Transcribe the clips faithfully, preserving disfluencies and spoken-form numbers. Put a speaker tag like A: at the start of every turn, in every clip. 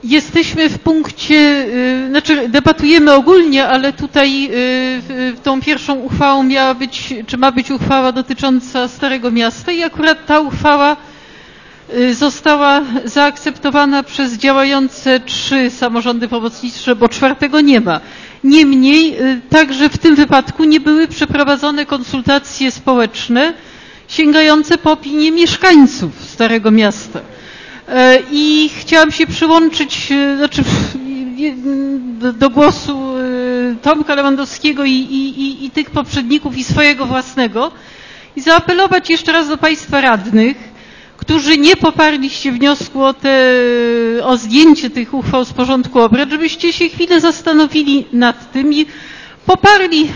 A: Jesteśmy w punkcie, znaczy debatujemy ogólnie, ale tutaj tą pierwszą uchwałą miała być, czy ma być uchwała dotycząca Starego Miasta i akurat ta uchwała została zaakceptowana przez działające trzy samorządy pomocnicze, bo czwartego nie ma. Niemniej także w tym wypadku nie były przeprowadzone konsultacje społeczne sięgające po opinię mieszkańców Starego Miasta. I chciałam się przyłączyć znaczy, do głosu Tomka Lewandowskiego i, i, i tych poprzedników i swojego własnego i zaapelować jeszcze raz do Państwa radnych, którzy nie poparliście wniosku o, te, o zdjęcie tych uchwał z porządku obrad, żebyście się chwilę zastanowili nad tym i poparli yy,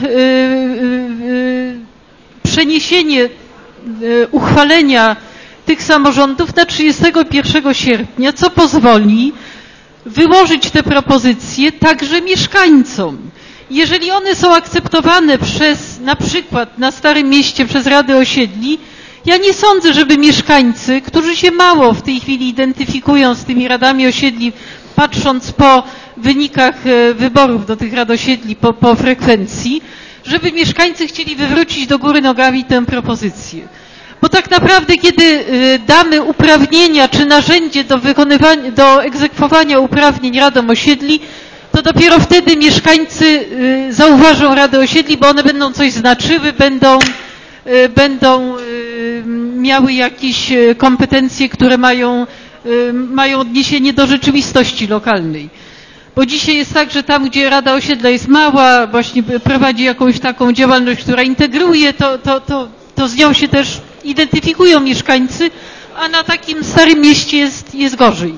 A: yy, przeniesienie yy, uchwalenia tych samorządów na trzydziestego pierwszego sierpnia, co pozwoli wyłożyć te propozycje także mieszkańcom. Jeżeli one są akceptowane przez, na przykład na Starym Mieście przez Rady Osiedli, ja nie sądzę, żeby mieszkańcy, którzy się mało w tej chwili identyfikują z tymi radami osiedli, patrząc po wynikach wyborów do tych rad osiedli, po, po frekwencji, żeby mieszkańcy chcieli wywrócić do góry nogami tę propozycję. Bo tak naprawdę, kiedy damy uprawnienia czy narzędzie do wykonywania, do egzekwowania uprawnień radom osiedli, to dopiero wtedy mieszkańcy zauważą rady osiedli, bo one będą coś znaczyły, będą, będą miały jakieś kompetencje, które mają, mają odniesienie do rzeczywistości lokalnej. Bo dzisiaj jest tak, że tam, gdzie Rada Osiedla jest mała, właśnie prowadzi jakąś taką działalność, która integruje, to, to, to, to z nią się też identyfikują mieszkańcy, a na takim Starym Mieście jest, jest gorzej.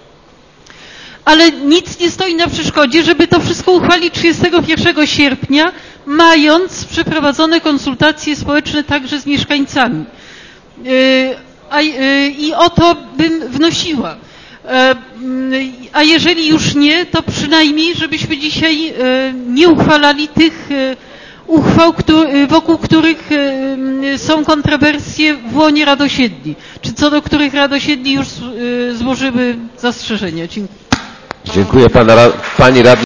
A: Ale nic nie stoi na przeszkodzie, żeby to wszystko uchwalić trzydziestego pierwszego sierpnia, mając przeprowadzone konsultacje społeczne także z mieszkańcami. A, i o to bym wnosiła. A jeżeli już nie, to przynajmniej, żebyśmy dzisiaj nie uchwalali tych uchwał, wokół których są kontrowersje w łonie rad osiedli, czy co do których rad osiedli już złożyły zastrzeżenia. Dziękuję.
B: Dziękuję pana, pani radny.